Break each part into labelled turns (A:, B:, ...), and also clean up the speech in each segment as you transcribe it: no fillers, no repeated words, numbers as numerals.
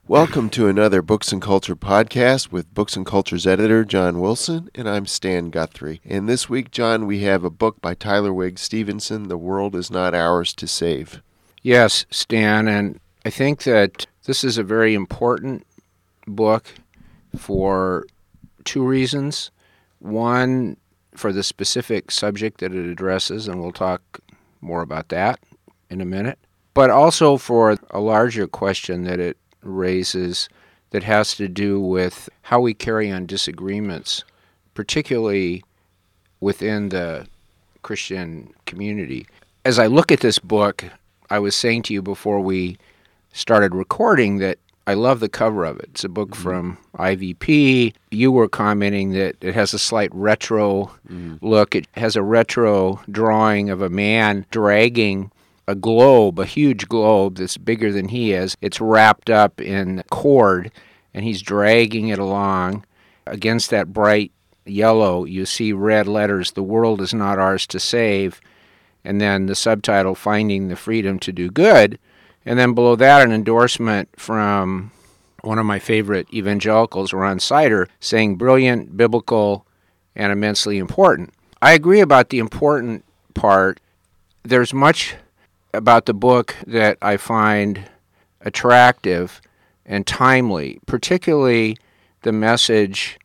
A: Welcome to another Books and Culture podcast with Books and Culture's editor, John Wilson, and I'm Stan Guthrie. And this week, John, we have a book by Tyler Wiggs Stevenson, The World Is Not Ours to Save.
B: Yes, Stan, and I think that this is a very important book for two reasons. One, for the specific subject that it addresses, and we'll talk more about that in a minute, but also for a larger question that it raises that has to do with how we carry on disagreements, particularly within the Christian community. As I look at this book, I was saying to you before we started recording that I love the cover of it. It's a book from IVP. You were commenting that it has a slight retro look. It has a retro drawing of a man dragging a globe, a huge globe that's bigger than he is. It's wrapped up in cord, and he's dragging it along. Against that bright yellow, you see red letters, "The world is not ours to save," and then the subtitle, "Finding the Freedom to Do Good." And then below that, an endorsement from one of my favorite evangelicals, Ron Sider, saying brilliant, biblical, and immensely important. I agree about the important part. There's much about the book that I find attractive and timely, particularly the message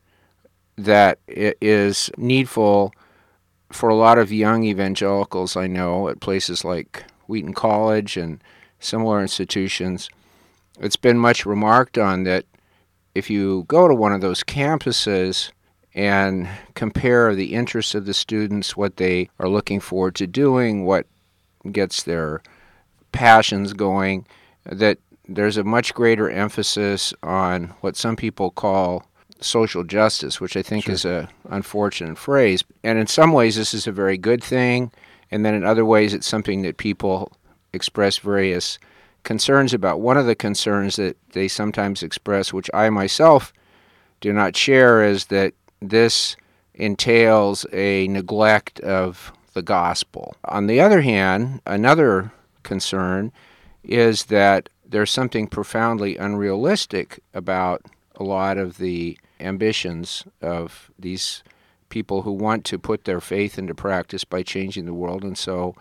B: that is needful for a lot of young evangelicals I know at places like Wheaton College and similar institutions. It's been much remarked on that if you go to one of those campuses and compare the interests of the students, what they are looking forward to doing, what gets their passions going, that there's a much greater emphasis on what some people call social justice, which I think is an unfortunate phrase. And in some ways, this is a very good thing. And then in other ways, it's something that people express various concerns about. One of the concerns that they sometimes express, which I myself do not share, is that this entails a neglect of the gospel. On the other hand, another concern is that there's something profoundly unrealistic about a lot of the ambitions of these people who want to put their faith into practice by changing the world. And so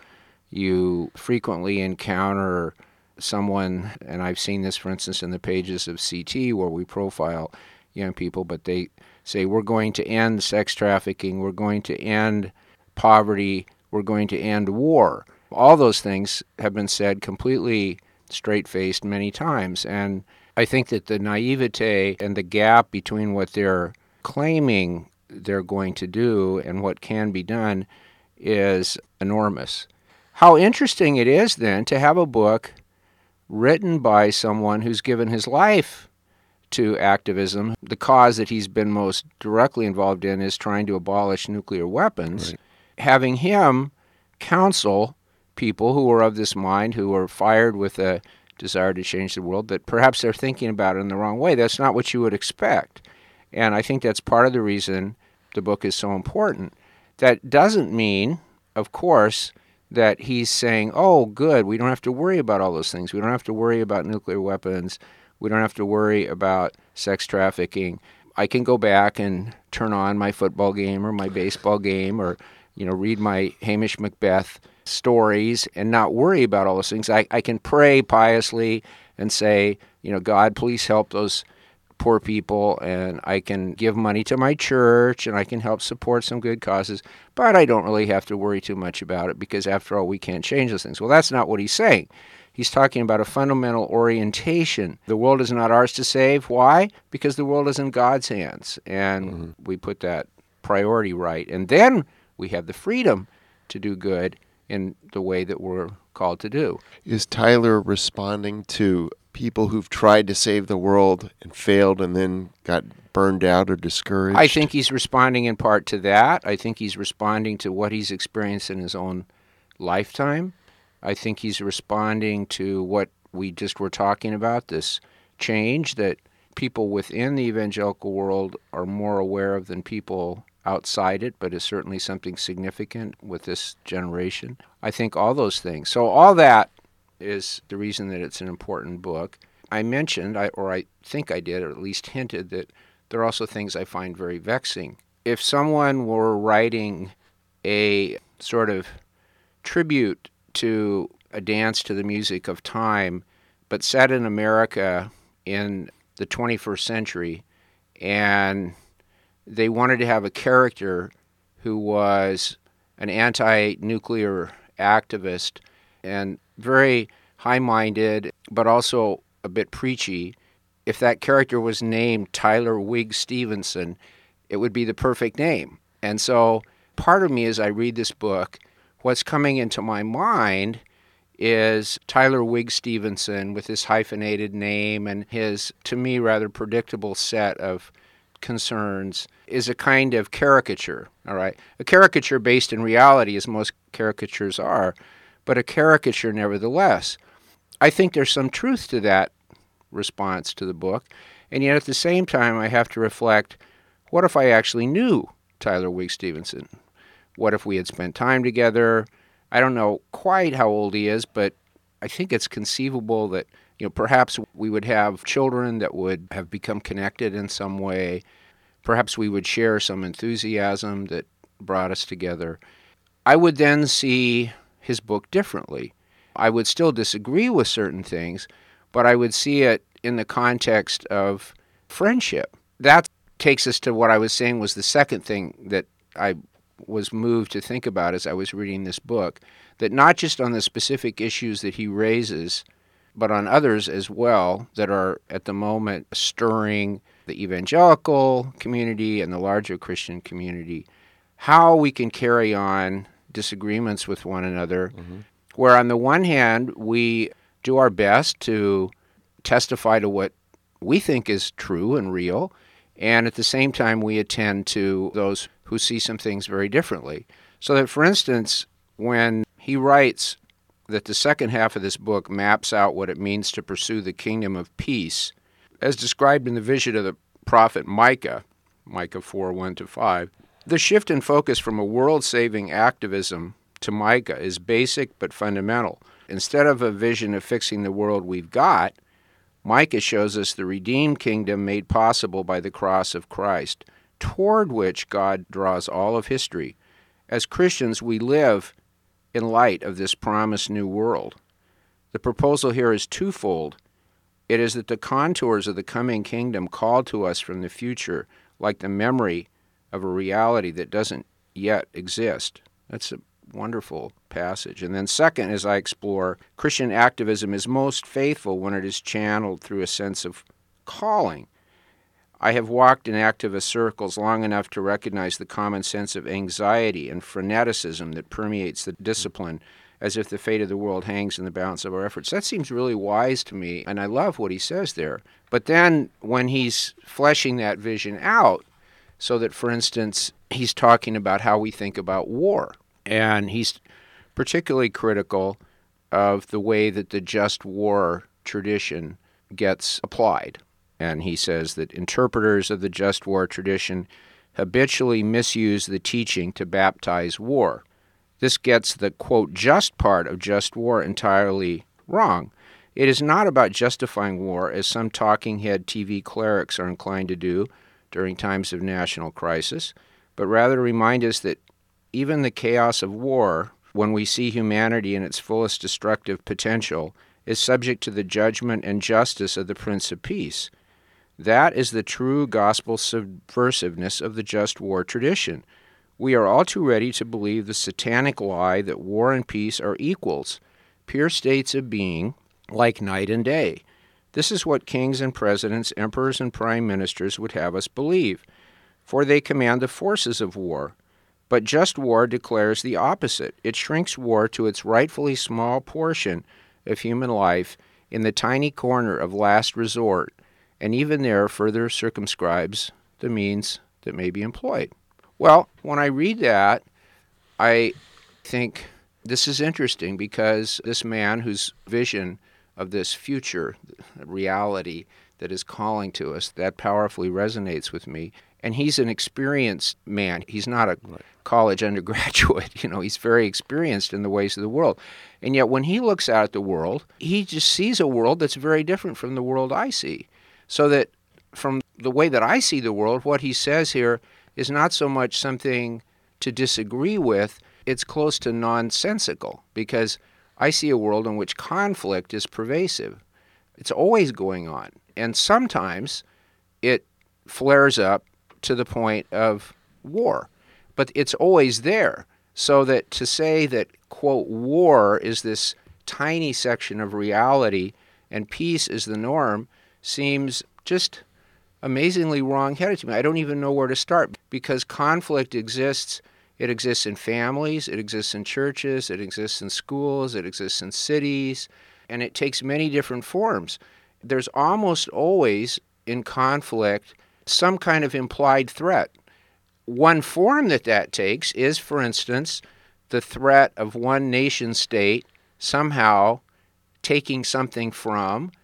B: you frequently encounter someone, and I've seen this, for instance, in the pages of CT where we profile young people, but they say, we're going to end sex trafficking, we're going to end poverty, we're going to end war. All those things have been said completely straight-faced many times, and I think that the naivete and the gap between what they're claiming they're going to do and what can be done is enormous. How interesting it is, then, to have a book written by someone who's given his life to activism. The cause that he's been most directly involved in is trying to abolish nuclear weapons. Right. Having him counsel people who are of this mind, who are fired with a desire to change the world, that perhaps they're thinking about it in the wrong way. That's not what you would expect. And I think that's part of the reason the book is so important. That doesn't mean, of course, that he's saying, oh, good, we don't have to worry about all those things. We don't have to worry about nuclear weapons. We don't have to worry about sex trafficking. I can go back and turn on my football game or my baseball game or, read my Hamish Macbeth stories and not worry about all those things. I can pray piously and say, God, please help those poor people, and I can give money to my church, and I can help support some good causes, but I don't really have to worry too much about it because, after all, we can't change those things. Well, that's not what he's saying. He's talking about a fundamental orientation. The world is not ours to save. Why? Because the world is in God's hands, and we put that priority right. And then we have the freedom to do good in the way that we're called to do.
A: Is Tyler responding to people who've tried to save the world and failed and then got burned out or discouraged?
B: I think he's responding in part to that. I think he's responding to what he's experienced in his own lifetime. I think he's responding to what we just were talking about, this change that people within the evangelical world are more aware of than people outside it, but is certainly something significant with this generation. I think all those things. So all that is the reason that it's an important book. I mentioned, or I think I did, or at least hinted, that there are also things I find very vexing. If someone were writing a sort of tribute to a dance to the music of time, but set in America in the 21st century, and they wanted to have a character who was an anti-nuclear activist and very high-minded, but also a bit preachy. If that character was named Tyler Wig Stevenson, it would be the perfect name. And so part of me, as I read this book, what's coming into my mind is Tyler Wig Stevenson with his hyphenated name and his, to me, rather predictable set of concerns is a kind of caricature, all right? A caricature based in reality, as most caricatures are, but a caricature nevertheless. I think there's some truth to that response to the book, and yet at the same time I have to reflect, what if I actually knew Tyler Wig Stevenson? What if we had spent time together? I don't know quite how old he is, but I think it's conceivable that perhaps we would have children that would have become connected in some way. Perhaps we would share some enthusiasm that brought us together. I would then see his book differently. I would still disagree with certain things, but I would see it in the context of friendship. That takes us to what I was saying was the second thing that I was moved to think about as I was reading this book, that not just on the specific issues that he raises, but on others as well that are at the moment stirring the evangelical community and the larger Christian community, how we can carry on disagreements with one another, where on the one hand we do our best to testify to what we think is true and real, and at the same time we attend to those who see some things very differently. So that, for instance, when he writes that the second half of this book maps out what it means to pursue the kingdom of peace, as described in the vision of the prophet Micah, Micah 4:1-5, the shift in focus from a world-saving activism to Micah is basic but fundamental. Instead of a vision of fixing the world we've got, Micah shows us the redeemed kingdom made possible by the cross of Christ, toward which God draws all of history. As Christians, we live in light of this promised new world. The proposal here is twofold. It is that the contours of the coming kingdom call to us from the future, like the memory of a reality that doesn't yet exist. That's a wonderful passage. And then second, as I explore, Christian activism is most faithful when it is channeled through a sense of calling. I have walked in activist circles long enough to recognize the common sense of anxiety and freneticism that permeates the discipline, as if the fate of the world hangs in the balance of our efforts. That seems really wise to me, and I love what he says there. But then when he's fleshing that vision out, so that, for instance, he's talking about how we think about war, and he's particularly critical of the way that the just war tradition gets applied. And he says that interpreters of the just war tradition habitually misuse the teaching to baptize war. This gets the, quote, just part of just war entirely wrong. It is not about justifying war, as some talking head TV clerics are inclined to do during times of national crisis, but rather remind us that even the chaos of war, when we see humanity in its fullest destructive potential, is subject to the judgment and justice of the Prince of Peace. That is the true gospel subversiveness of the just war tradition. We are all too ready to believe the satanic lie that war and peace are equals, pure states of being, like night and day. This is what kings and presidents, emperors and prime ministers would have us believe, for they command the forces of war. But just war declares the opposite. It shrinks war to its rightfully small portion of human life in the tiny corner of last resort, and even there further circumscribes the means that may be employed. Well, when I read that, I think this is interesting because this man whose vision of this future reality that is calling to us, that powerfully resonates with me. And he's an experienced man. He's not a college undergraduate. He's very experienced in the ways of the world. And yet when he looks out at the world, he just sees a world that's very different from the world I see. So that from the way that I see the world, what he says here is not so much something to disagree with, it's close to nonsensical, because I see a world in which conflict is pervasive. It's always going on. And sometimes it flares up to the point of war. But it's always there. So that to say that, quote, war is this tiny section of reality and peace is the norm seems just amazingly wrong-headed to me. I don't even know where to start, because conflict exists. It exists in families, it exists in churches, it exists in schools, it exists in cities, and it takes many different forms. There's almost always in conflict some kind of implied threat. One form that takes is, for instance, the threat of one nation state somehow taking something from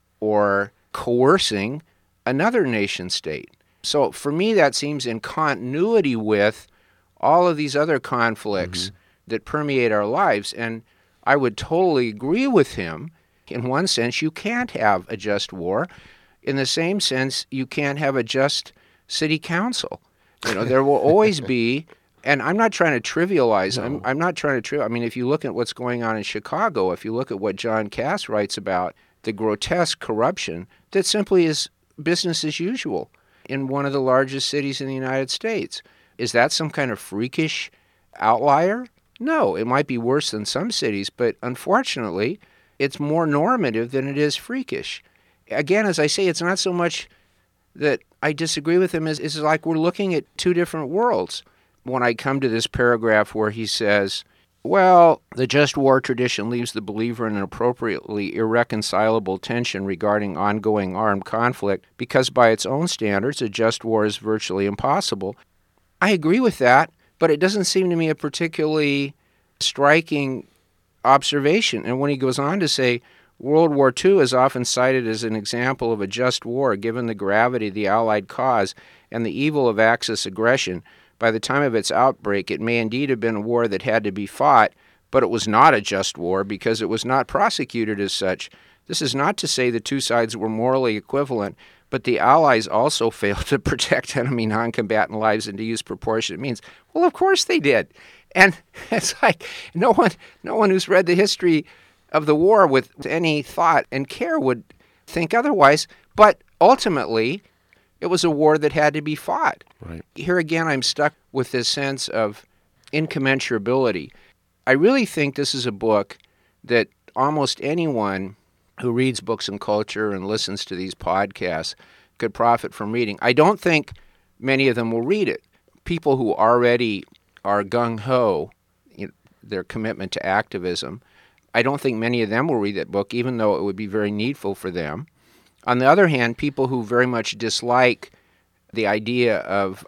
B: or coercing another nation state. So for me, that seems in continuity with all of these other conflicts that permeate our lives. And I would totally agree with him. In one sense, you can't have a just war. In the same sense, you can't have a just city council. There will always be, and I'm not trying to trivialize. No. I'm not trying to I mean, if you look at what's going on in Chicago, if you look at what John Cass writes about, the grotesque corruption, that simply is business as usual in one of the largest cities in the United States. Is that some kind of freakish outlier? No, it might be worse than some cities, but unfortunately, it's more normative than it is freakish. Again, as I say, it's not so much that I disagree with him, it's like we're looking at two different worlds. When I come to this paragraph where he says, well, the just war tradition leaves the believer in an appropriately irreconcilable tension regarding ongoing armed conflict because by its own standards, a just war is virtually impossible. I agree with that, but it doesn't seem to me a particularly striking observation. And when he goes on to say, World War II is often cited as an example of a just war given the gravity of the Allied cause and the evil of Axis aggression. By the time of its outbreak, it may indeed have been a war that had to be fought, but it was not a just war because it was not prosecuted as such. This is not to say the two sides were morally equivalent, but the Allies also failed to protect enemy non-combatant lives and to use proportionate means. Well, of course they did. And it's like no one who's read the history of the war with any thought and care would think otherwise. But ultimately, it was a war that had to be fought.
A: Right.
B: Here again, I'm stuck with this sense of incommensurability. I really think this is a book that almost anyone who reads Books and Culture and listens to these podcasts could profit from reading. I don't think many of them will read it. People who already are gung-ho, their commitment to activism, I don't think many of them will read that book, even though it would be very needful for them. On the other hand, people who very much dislike the idea of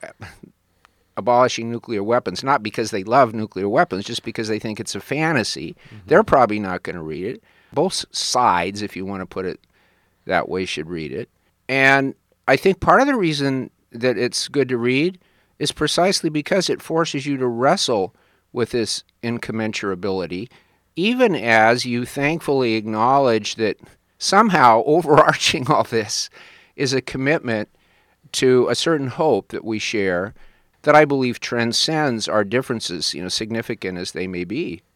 B: abolishing nuclear weapons, not because they love nuclear weapons, just because they think it's a fantasy, they're probably not going to read it. Both sides, if you want to put it that way, should read it. And I think part of the reason that it's good to read is precisely because it forces you to wrestle with this incommensurability, even as you thankfully acknowledge that somehow overarching all this is a commitment to a certain hope that we share that I believe transcends our differences, significant as they may be.